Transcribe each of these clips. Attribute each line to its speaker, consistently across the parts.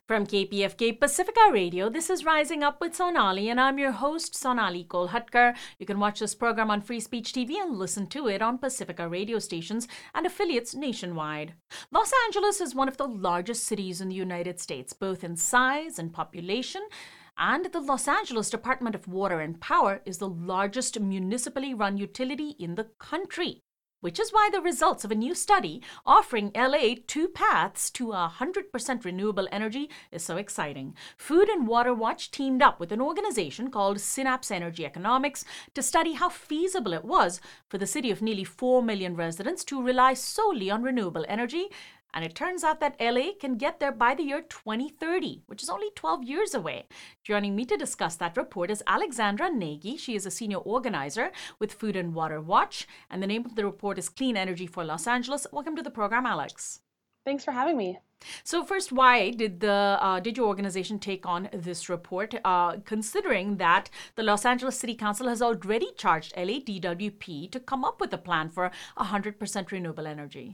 Speaker 1: From KPFK Pacifica Radio, this is Rising Up with Sonali, and I'm your host, Sonali Kolhatkar. You can watch this program on Free Speech TV and listen to it on Pacifica radio stations and affiliates nationwide. Los Angeles is one of the largest cities in the United States, both in size and population. And the Los Angeles Department of Water and Power is the largest municipally run utility in the country, which is why the results of a new study offering LA two paths to 100% renewable energy is so exciting. Food and Water Watch teamed up with an organization called Synapse Energy Economics to study how feasible it was for the city of nearly 4 million residents to rely solely on renewable energy. And it turns out that LA can get there by the year 2030, which is only 12 years away. Joining me to discuss that report is Alexandra Nagy. She is a senior organizer with Food and Water Watch, and the name of the report is Clean Energy for Los Angeles. Welcome to the program, Alex.
Speaker 2: Thanks for having me.
Speaker 1: So first, why did your organization take on this report, considering that the Los Angeles City Council has already charged LADWP to come up with a plan for 100% renewable energy?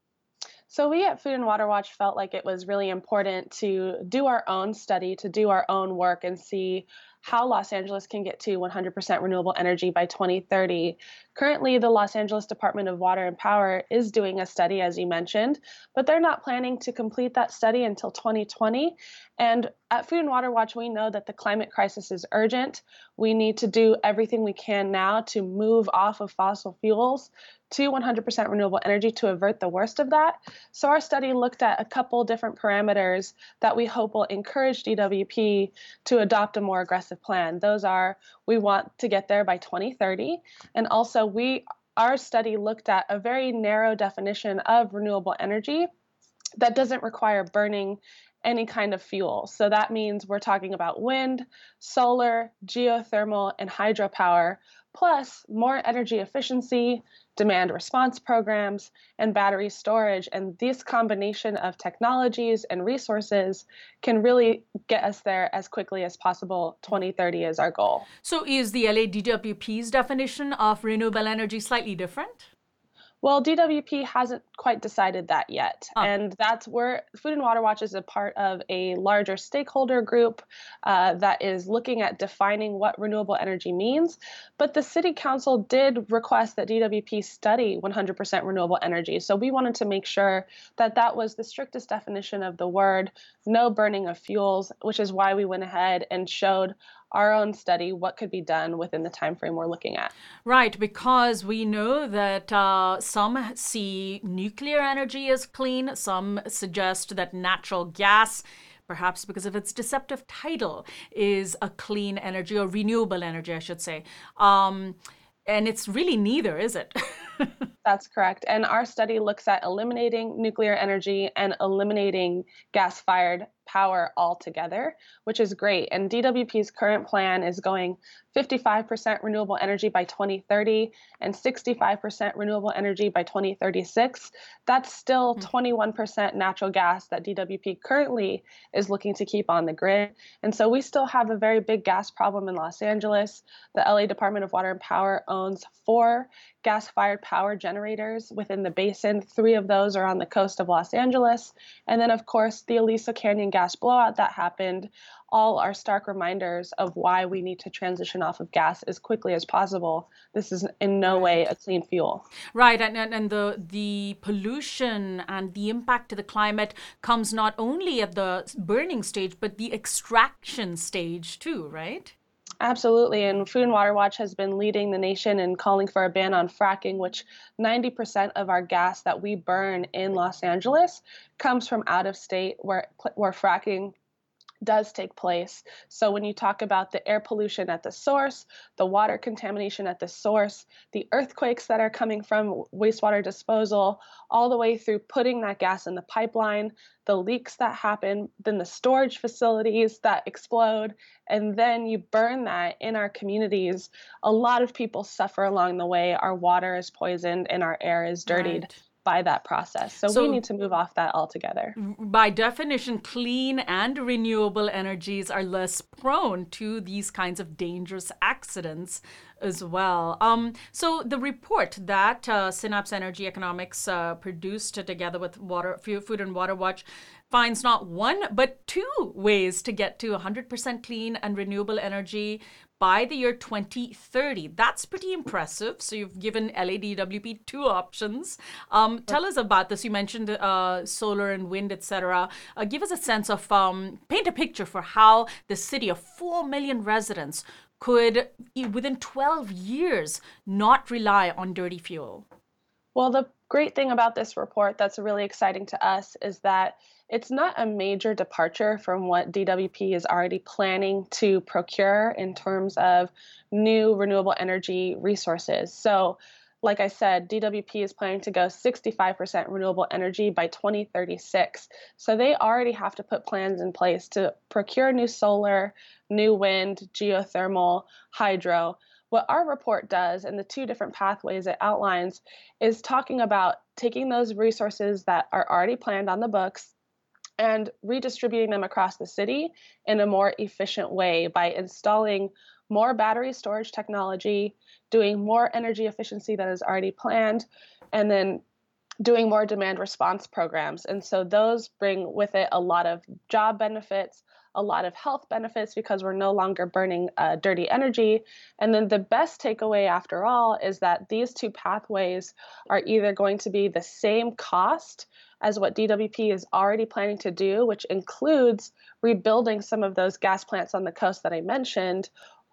Speaker 2: So we at Food and Water Watch felt like it was really important to do our own study, to do our own work and see how Los Angeles can get to 100% renewable energy by 2030. Currently, the Los Angeles Department of Water and Power is doing a study, as you mentioned, but they're not planning to complete that study until 2020. And at Food and Water Watch, we know that the climate crisis is urgent. We need to do everything we can now to move off of fossil fuels to 100% renewable energy to avert the worst of that. So our study looked at a couple different parameters that we hope will encourage DWP to adopt a more aggressive plan. Those are, we want to get there by 2030, and also our study looked at a very narrow definition of renewable energy that doesn't require burning any kind of fuel. So that means we're talking about wind, solar, geothermal, and hydropower, plus more energy efficiency, demand response programs, and battery storage. And this combination of technologies and resources can really get us there as quickly as possible. 2030 is our goal.
Speaker 1: So is the LADWP's definition of renewable energy slightly different?
Speaker 2: Well, DWP hasn't quite decided that yet. And that's where Food and Water Watch is a part of a larger stakeholder group that is looking at defining what renewable energy means. But the City Council did request that DWP study 100% renewable energy. So we wanted to make sure that that was the strictest definition of the word, no burning of fuels, which is why we went ahead and showed our own study what could be done within the time frame we're looking at.
Speaker 1: Right, because we know that some see nuclear energy as clean, some suggest that natural gas, perhaps because of its deceptive title, is a clean energy or renewable energy, I should say. And it's really neither, is it?
Speaker 2: That's correct. And our study looks at eliminating nuclear energy and eliminating gas-fired power altogether, which is great. And DWP's current plan is going 55% renewable energy by 2030 and 65% renewable energy by 2036. That's still 21% natural gas that DWP currently is looking to keep on the grid. And so we still have a very big gas problem in Los Angeles. The LA Department of Water and Power owns 4 gas-fired power generators within the basin. 3 of those are on the coast of Los Angeles. And then, of course, the Aliso Canyon gas blowout that happened all are stark reminders of why we need to transition off of gas as quickly as possible. This is in no way a clean fuel.
Speaker 1: Right, and the pollution and the impact to the climate comes not only at the burning stage, but the extraction stage too, right?
Speaker 2: Absolutely. And Food and Water Watch has been leading the nation in calling for a ban on fracking, which 90% of our gas that we burn in Los Angeles comes from out of state where fracking does take place. So when you talk about the air pollution at the source, the water contamination at the source, the earthquakes that are coming from wastewater disposal, all the way through putting that gas in the pipeline, the leaks that happen, then the storage facilities that explode, and then you burn that in our communities, a lot of people suffer along the way. Our water is poisoned and our air is dirtied. Right. By that process. So we need to move off that altogether.
Speaker 1: By definition, clean and renewable energies are less prone to these kinds of dangerous accidents as well. So the report that Synapse Energy Economics produced together with Food and Water Watch finds not one, but two ways to get to 100% clean and renewable energy by the year 2030. That's pretty impressive. So you've given LADWP two options. Tell us about this. You mentioned solar and wind, etc. Give us a sense of, paint a picture for how the city of 4 million residents could, within 12 years, not rely on dirty fuel.
Speaker 2: Well, the great thing about this report that's really exciting to us is that it's not a major departure from what DWP is already planning to procure in terms of new renewable energy resources. So, like I said, DWP is planning to go 65% renewable energy by 2036. So they already have to put plans in place to procure new solar, new wind, geothermal, hydro. What our report does, and the two different pathways it outlines, is talking about taking those resources that are already planned on the books and redistributing them across the city in a more efficient way by installing more battery storage technology, doing more energy efficiency that is already planned, and then doing more demand response programs. And so those bring with it a lot of job benefits, a lot of health benefits because we're no longer burning dirty energy. And then the best takeaway after all is that these two pathways are either going to be the same cost as what DWP is already planning to do, which includes rebuilding some of those gas plants on the coast that I mentioned,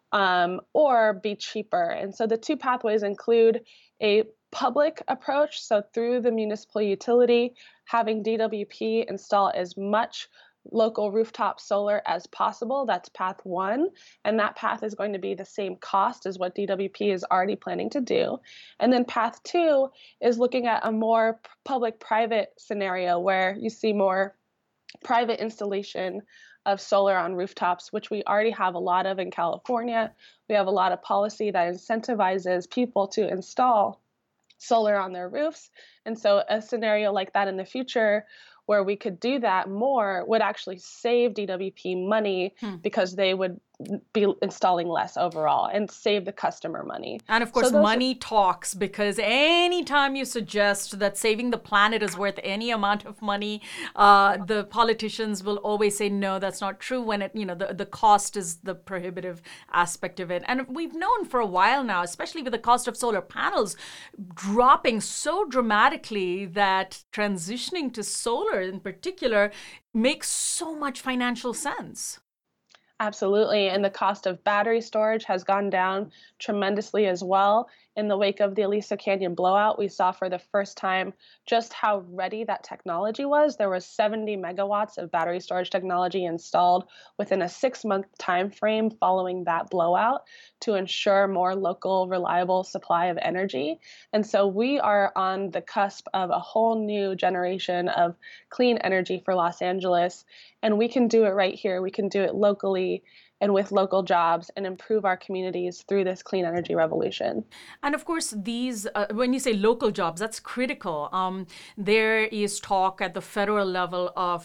Speaker 2: or be cheaper. And so the two pathways include a public approach, so through the municipal utility, having DWP install as much local rooftop solar as possible. That's path one. And that path is going to be the same cost as what DWP is already planning to do. And then path two is looking at a more public-private scenario where you see more private installation of solar on rooftops, which we already have a lot of in California. We have a lot of policy that incentivizes people to install solar on their roofs. And so a scenario like that in the future where we could do that more would actually save DWP money because they would be installing less overall and save the customer money.
Speaker 1: And of course, money talks, because anytime you suggest that saving the planet is worth any amount of money, the politicians will always say, no, that's not true, when it, the cost is the prohibitive aspect of it. And we've known for a while now, especially with the cost of solar panels dropping so dramatically, that transitioning to solar in particular makes so much financial sense.
Speaker 2: Absolutely. And the cost of battery storage has gone down tremendously as well. In the wake of the Aliso Canyon blowout, we saw for the first time just how ready that technology was. There was 70 megawatts of battery storage technology installed within a 6-month time frame following that blowout to ensure more local, reliable supply of energy. And so we are on the cusp of a whole new generation of clean energy for Los Angeles. And we can do it right here. We can do it locally and with local jobs and improve our communities through this clean energy revolution.
Speaker 1: And of course, these, when you say local jobs, that's critical. There is talk at the federal level of,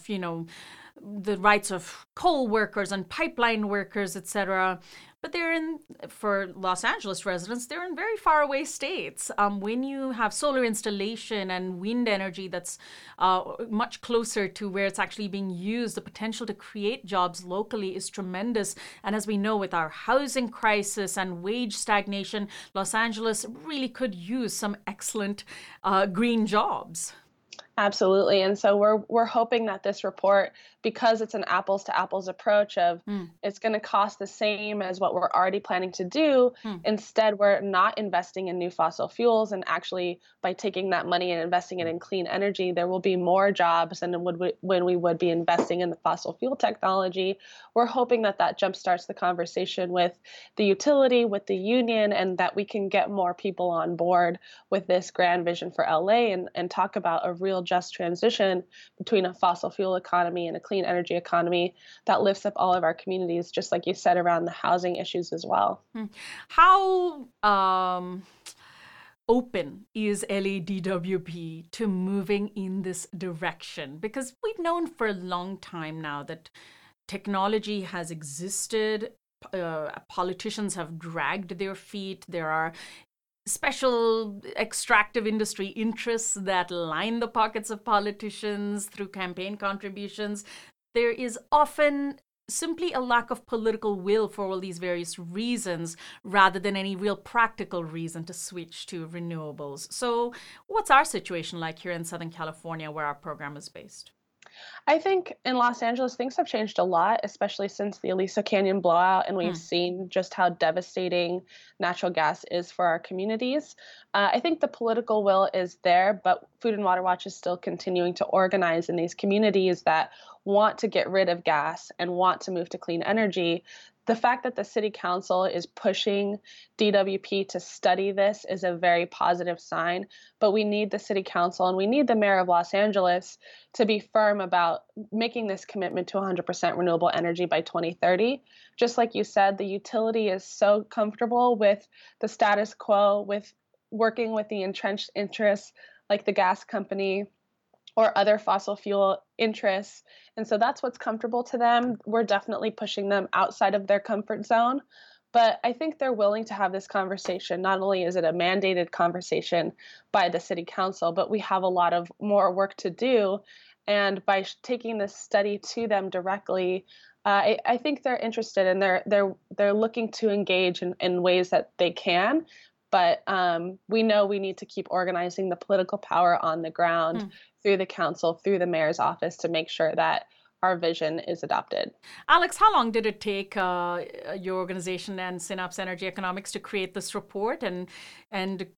Speaker 1: the rights of coal workers and pipeline workers, etc. But for Los Angeles residents, they're in very far away states. When you have solar installation and wind energy that's much closer to where it's actually being used, the potential to create jobs locally is tremendous. And as we know, with our housing crisis and wage stagnation, Los Angeles really could use some excellent green jobs.
Speaker 2: Absolutely. And so we're hoping that this report, because it's an apples to apples approach of it's going to cost the same as what we're already planning to do. Instead, we're not investing in new fossil fuels. And actually, by taking that money and investing it in clean energy, there will be more jobs than when we would be investing in the fossil fuel technology. We're hoping that jumpstarts the conversation with the utility, with the union, and that we can get more people on board with this grand vision for LA and talk about a real just transition between a fossil fuel economy and a clean energy economy that lifts up all of our communities, just like you said, around the housing issues as well.
Speaker 1: How open is LADWP to moving in this direction? Because we've known for a long time now that technology has existed. Politicians have dragged their feet. There are special extractive industry interests that line the pockets of politicians through campaign contributions. There is often simply a lack of political will for all these various reasons rather than any real practical reason to switch to renewables. So, what's our situation like here in Southern California where our program is based?
Speaker 2: I think in Los Angeles, things have changed a lot, especially since the Aliso Canyon blowout, and we've
Speaker 1: Hmm.
Speaker 2: seen just how devastating natural gas is for our communities. I think the political will is there, but Food and Water Watch is still continuing to organize in these communities that want to get rid of gas and want to move to clean energy. The fact that the city council is pushing DWP to study this is a very positive sign, but we need the city council and we need the mayor of Los Angeles to be firm about making this commitment to 100% renewable energy by 2030. Just like you said, the utility is so comfortable with the status quo, with working with the entrenched interests like the gas company or other fossil fuel interests. And so that's what's comfortable to them. We're definitely pushing them outside of their comfort zone. But I think they're willing to have this conversation. Not only is it a mandated conversation by the city council, but we have a lot of more work to do. And by taking this study to them directly, I think they're interested and they're looking to engage in ways that they can. But we know we need to keep organizing the political power on the ground through the council, through the mayor's office to make sure that our vision is adopted.
Speaker 1: Alex, how long did it take your organization and Synapse Energy Economics to create this report, and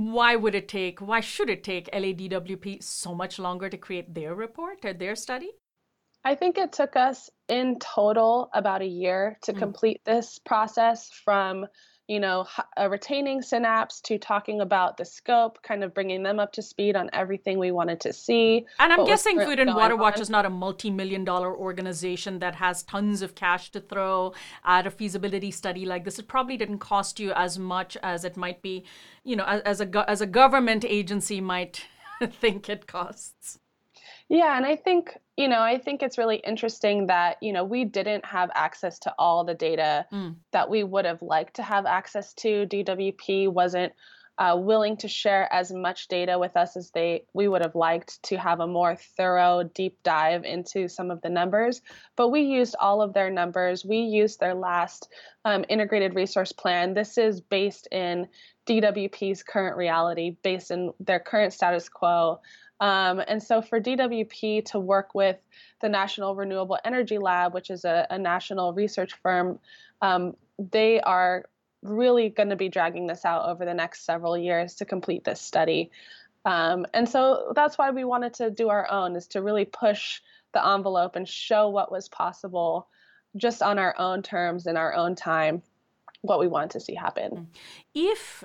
Speaker 1: why should it take LADWP so much longer to create their report or their study?
Speaker 2: I think it took us in total about a year to
Speaker 1: Mm.
Speaker 2: complete this process from, retaining Synapse to talking about the scope, kind of bringing them up to speed on everything we wanted to see,
Speaker 1: And I'm
Speaker 2: what was
Speaker 1: guessing Food
Speaker 2: currently
Speaker 1: and
Speaker 2: going
Speaker 1: Water Watch
Speaker 2: on.
Speaker 1: is not a multi-million-dollar organization that has tons of cash to throw at a feasibility study like this. It probably didn't cost you as much as it might be, as a government agency might think it costs.
Speaker 2: Yeah, and I think it's really interesting that, we didn't have access to all the data
Speaker 1: Mm.
Speaker 2: that we would have liked to have access to. DWP wasn't willing to share as much data with us as we would have liked to have a more thorough deep dive into some of the numbers. But we used all of their numbers. We used their last integrated resource plan. This is based in DWP's current reality, based in their current status quo. And so for DWP to work with the National Renewable Energy Lab, which is a national research firm, they are really going to be dragging this out over the next several years to complete this study. And so that's why we wanted to do our own, is to really push the envelope and show what was possible just on our own terms in our own time, what we want to see happen.
Speaker 1: If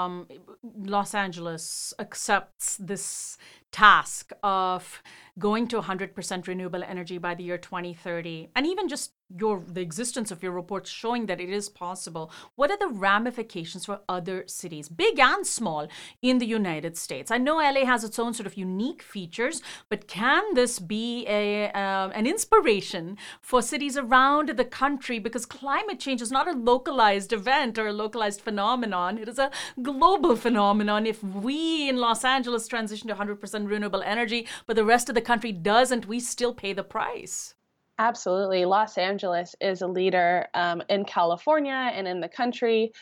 Speaker 1: Los Angeles accepts this task of going to 100% renewable energy by the year 2030, and even just the existence of your reports showing that it is possible, what are the ramifications for other cities, big and small, in the United States? I know LA has its own sort of unique features, but can this be an inspiration for cities around the country? Because climate change is not a localized event or a localized phenomenon. It is a global phenomenon. If we in Los Angeles transition to 100% renewable energy, but the rest of the country doesn't, we still pay the price.
Speaker 2: Absolutely. Los Angeles is a leader in California and in the country.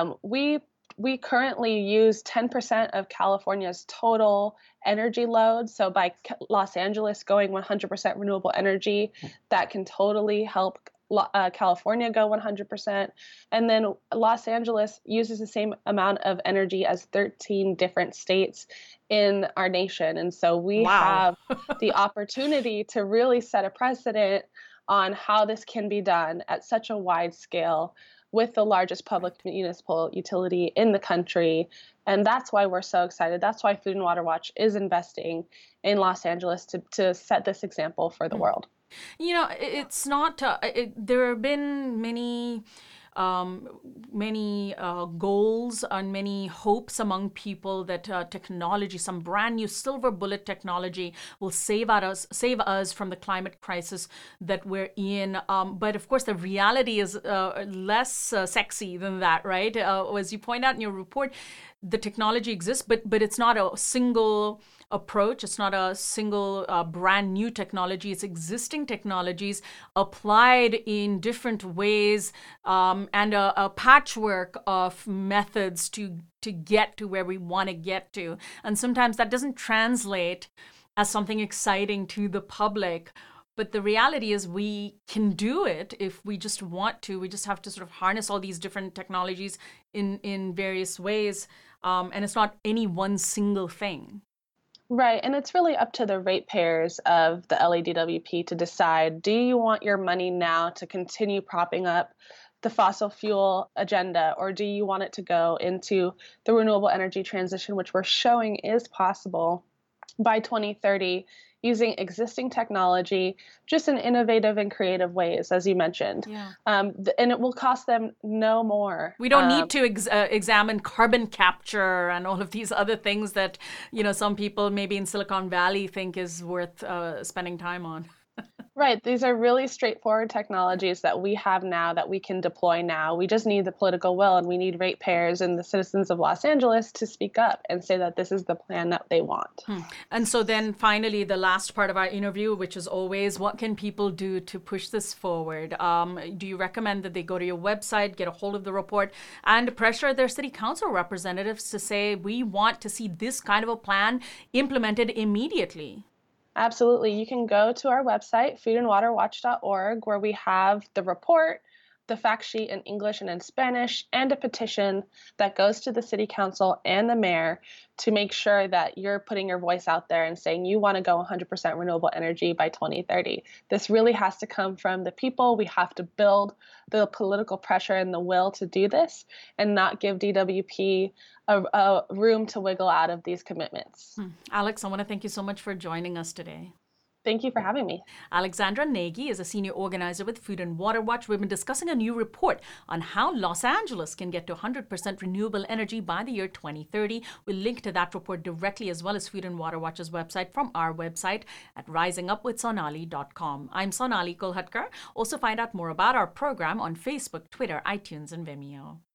Speaker 2: We currently use 10% of California's total energy load. So by Los Angeles going 100% renewable energy, that can totally help California go 100%. And then Los Angeles uses the same amount of energy as 13 different states in our nation. And so we
Speaker 1: Wow.
Speaker 2: have the opportunity to really set a precedent on how this can be done at such a wide scale with the largest public municipal utility in the country. And that's why we're so excited. That's why Food and Water Watch is investing in Los Angeles to set this example for the world.
Speaker 1: It's not, there have been many many goals and many hopes among people that technology, some brand new silver bullet technology, will save us from the climate crisis that we're in. But of course, the reality is less sexy than that, right? As you point out in your report, the technology exists, but it's not a single approach. It's not a single brand new technology. It's existing technologies applied in different ways, and a patchwork of methods to get to where we want to get to. And sometimes that doesn't translate as something exciting to the public. But the reality is we can do it if we just want to. We just have to sort of harness all these different technologies in various ways. And it's not any one single thing.
Speaker 2: Right. And it's really up to the ratepayers of the LADWP to decide, do you want your money now to continue propping up the fossil fuel agenda, or do you want it to go into the renewable energy transition, which we're showing is possible by 2030 using existing technology, just in innovative and creative ways, as you mentioned.
Speaker 1: Yeah.
Speaker 2: And it will cost them no more.
Speaker 1: We don't need to examine carbon capture and all of these other things that, some people maybe in Silicon Valley think is worth spending time on.
Speaker 2: Right. These are really straightforward technologies that we have now that we can deploy now. We just need the political will, and we need ratepayers and the citizens of Los Angeles to speak up and say that this is the plan that they want.
Speaker 1: And so then finally, the last part of our interview, which is always, what can people do to push this forward? Do you recommend that they go to your website, get a hold of the report, and pressure their city council representatives to say, we want to see this kind of a plan implemented immediately?
Speaker 2: Absolutely. You can go to our website, foodandwaterwatch.org, where we have the report, the fact sheet in English and in Spanish, and a petition that goes to the city council and the mayor to make sure that you're putting your voice out there and saying you want to go 100% renewable energy by 2030. This really has to come from the people. We have to build the political pressure and the will to do this and not give DWP a room to wiggle out of these commitments.
Speaker 1: Alex, I want to thank you so much for joining us today.
Speaker 2: Thank you for having me.
Speaker 1: Alexandra Nagy is a senior organizer with Food and Water Watch. We've been discussing a new report on how Los Angeles can get to 100% renewable energy by the year 2030. We'll link to that report directly, as well as Food and Water Watch's website, from our website at risingupwithsonali.com. I'm Sonali Kolhatkar. Also find out more about our program on Facebook, Twitter, iTunes, and Vimeo.